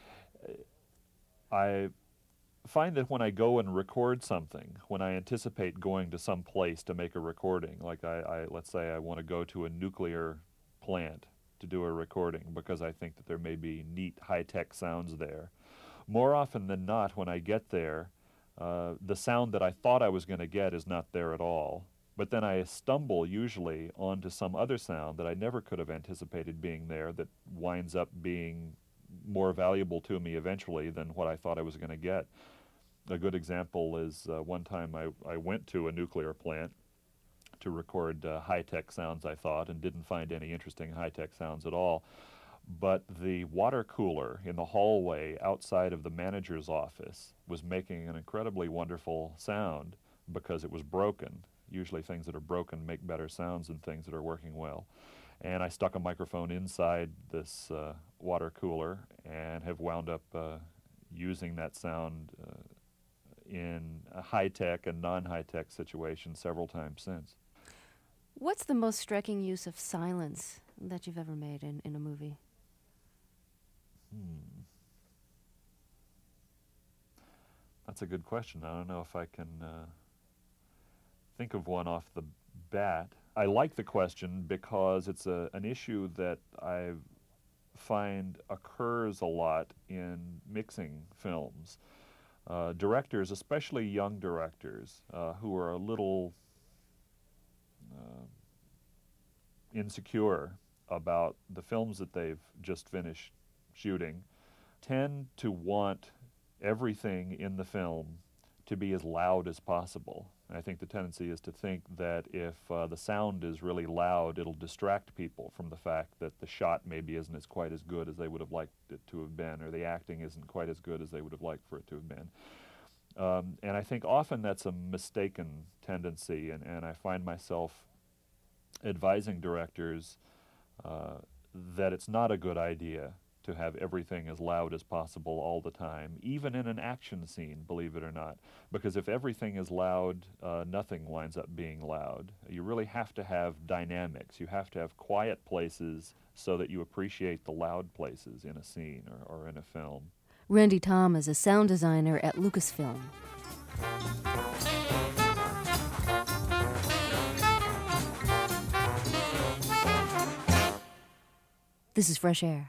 I find that when I go and record something, when I anticipate going to some place to make a recording, like I, I let's say I want to go to a nuclear plant to do a recording because I think that there may be neat high-tech sounds there. More often than not, when I get there, uh, the sound that I thought I was going to get is not there at all. But then I stumble usually onto some other sound that I never could have anticipated being there that winds up being more valuable to me eventually than what I thought I was going to get. A good example is uh, one time I, I went to a nuclear plant to record uh, high-tech sounds, I thought, and didn't find any interesting high-tech sounds at all. But the water cooler in the hallway outside of the manager's office was making an incredibly wonderful sound because it was broken. Usually things that are broken make better sounds than things that are working well. And I stuck a microphone inside this uh, water cooler and have wound up uh, using that sound uh, in a high-tech and non-high-tech situations several times since. What's the most striking use of silence that you've ever made in, in a movie? Hmm. That's a good question. I don't know if I can uh, think of one off the bat. I like the question because it's a, an issue that I find occurs a lot in mixing films. Uh, directors, especially young directors, uh, who are a little uh, insecure about the films that they've just finished shooting, tend to want everything in the film to be as loud as possible. I think the tendency is to think that if uh, the sound is really loud, it'll distract people from the fact that the shot maybe isn't as quite as good as they would have liked it to have been, or the acting isn't quite as good as they would have liked for it to have been. Um, and I think often that's a mistaken tendency, and, and I find myself advising directors uh, that it's not a good idea to have everything as loud as possible all the time, even in an action scene, believe it or not. Because if everything is loud, uh, nothing winds up being loud. You really have to have dynamics. You have to have quiet places so that you appreciate the loud places in a scene or, or in a film. Randy Tom is a sound designer at Lucasfilm. This is Fresh Air.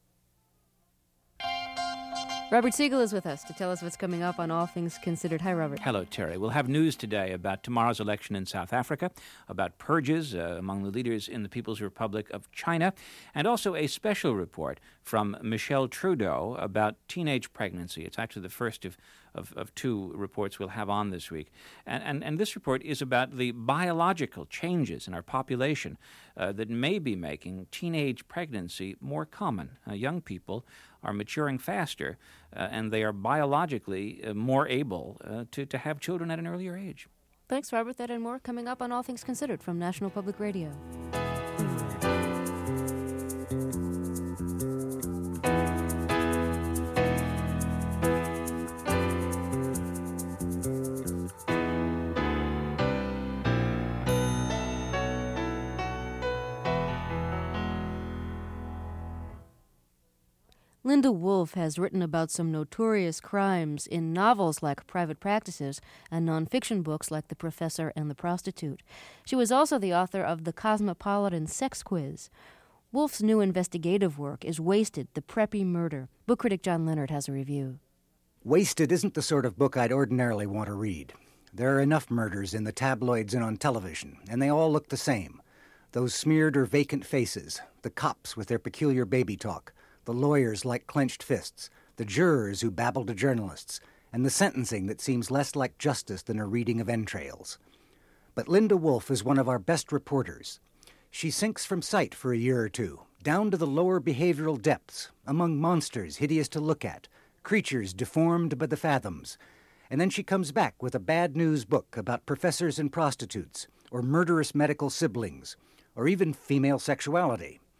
Robert Siegel is with us to tell us what's coming up on All Things Considered. Hi, Robert. Hello, Terry. We'll have news today about tomorrow's election in South Africa, about purges uh, among the leaders in the People's Republic of China, and also a special report from Michelle Trudeau about teenage pregnancy. It's actually the first of, of, of two reports we'll have on this week. And, and, and this report is about the biological changes in our population uh, that may be making teenage pregnancy more common. Uh, young people are maturing faster, uh, and they are biologically uh, more able uh, to, to have children at an earlier age. Thanks, Robert. That and more coming up on All Things Considered from National Public Radio. Linda Woolf has written about some notorious crimes in novels like Private Practices and nonfiction books like The Professor and the Prostitute. She was also the author of The Cosmopolitan Sex Quiz. Woolf's new investigative work is Wasted, The Preppy Murder. Book critic John Leonard has a review. Wasted isn't the sort of book I'd ordinarily want to read. There are enough murders in the tabloids and on television, and they all look the same. Those smeared or vacant faces, the cops with their peculiar baby talk, the lawyers like clenched fists, the jurors who babble to journalists, and the sentencing that seems less like justice than a reading of entrails. But Linda Woolf is one of our best reporters. She sinks from sight for a year or two, down to the lower behavioral depths, among monsters hideous to look at, creatures deformed by the fathoms, and then she comes back with a bad news book about professors and prostitutes, or murderous medical siblings, or even female sexuality.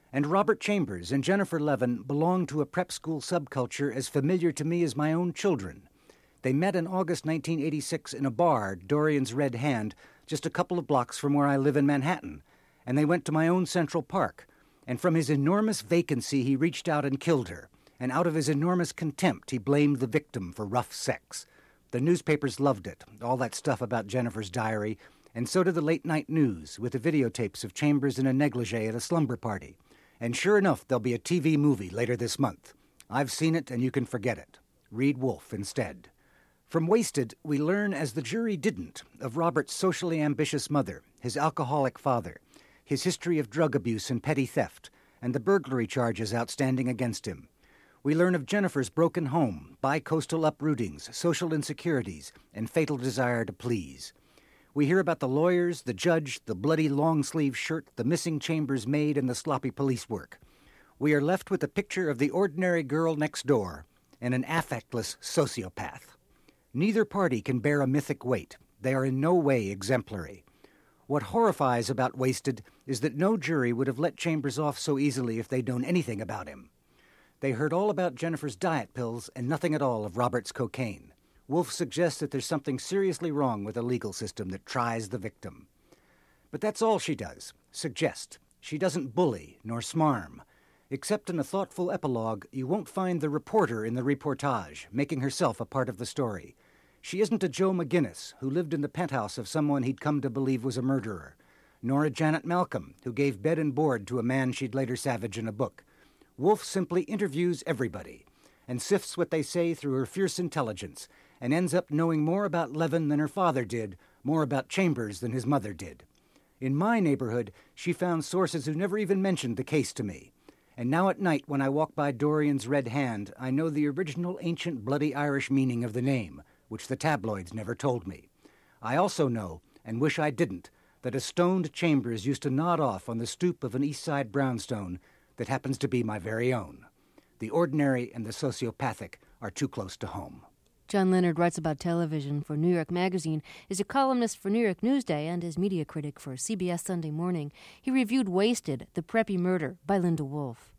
And Robert Chambers and Jennifer Levin belong to a prep school subculture as familiar to me as my own children. They met in August nineteen eighty-six in a bar, Dorian's Red Hand, just a couple of blocks from where I live in Manhattan, and they went to my own Central Park. And from his enormous vacancy, he reached out and killed her. And out of his enormous contempt, he blamed the victim for rough sex. The newspapers loved it, all that stuff about Jennifer's diary, and so did the late-night news, with the videotapes of Chambers in a negligee at a slumber party. And sure enough, there'll be a T V movie later this month. I've seen it, and you can forget it. Read Wolfe instead. From Wasted, we learn, as the jury didn't, of Robert's socially ambitious mother, his alcoholic father, his history of drug abuse and petty theft, and the burglary charges outstanding against him. We learn of Jennifer's broken home, bi-coastal uprootings, social insecurities, and fatal desire to please. We hear about the lawyers, the judge, the bloody long-sleeve shirt, the missing Chambers maid, and the sloppy police work. We are left with a picture of the ordinary girl next door and an affectless sociopath. Neither party can bear a mythic weight. They are in no way exemplary. What horrifies about Wasted is that no jury would have let Chambers off so easily if they'd known anything about him. They heard all about Jennifer's diet pills and nothing at all of Robert's cocaine. Wolfe suggests that there's something seriously wrong with a legal system that tries the victim. But that's all she does, suggest. She doesn't bully nor smarm. Except in a thoughtful epilogue, you won't find the reporter in the reportage, making herself a part of the story. She isn't a Joe McGinnis, who lived in the penthouse of someone he'd come to believe was a murderer, nor a Janet Malcolm, who gave bed and board to a man she'd later savage in a book. Wolfe simply interviews everybody, and sifts what they say through her fierce intelligence, and ends up knowing more about Levin than her father did, more about Chambers than his mother did. In my neighborhood, she found sources who never even mentioned the case to me. And now at night, when I walk by Dorian's Red Hand, I know the original ancient bloody Irish meaning of the name, which the tabloids never told me. I also know, and wish I didn't, that a stoned Chambers used to nod off on the stoop of an East Side brownstone that happens to be my very own. The ordinary and the sociopathic are too close to home. John Leonard writes about television for New York Magazine, is a columnist for New York Newsday, and is media critic for C B S Sunday Morning. He reviewed Wasted, The Preppy Murder by Linda Wolfe.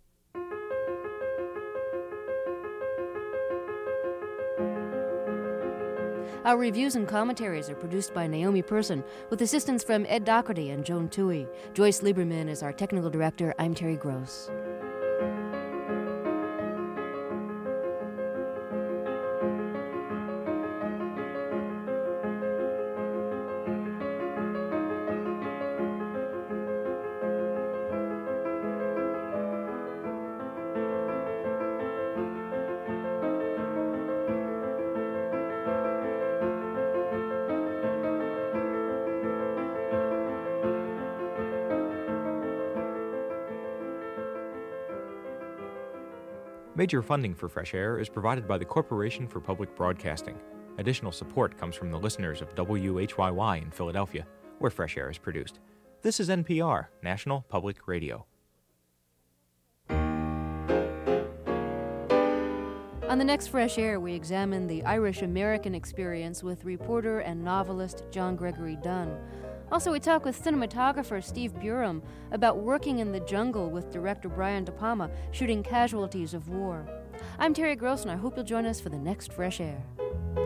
Our reviews and commentaries are produced by Naomi Person, with assistance from Ed Doherty and Joan Toohey. Joyce Lieberman is our technical director. I'm Terry Gross. Major funding for Fresh Air is provided by the Corporation for Public Broadcasting. Additional support comes from the listeners of W H Y Y in Philadelphia, where Fresh Air is produced. This is N P R, National Public Radio. On the next Fresh Air, we examine the Irish-American experience with reporter and novelist John Gregory Dunn. Also, we talk with cinematographer Steve Burum about working in the jungle with director Brian De Palma, shooting casualties of war. I'm Terry Gross, and I hope you'll join us for the next Fresh Air.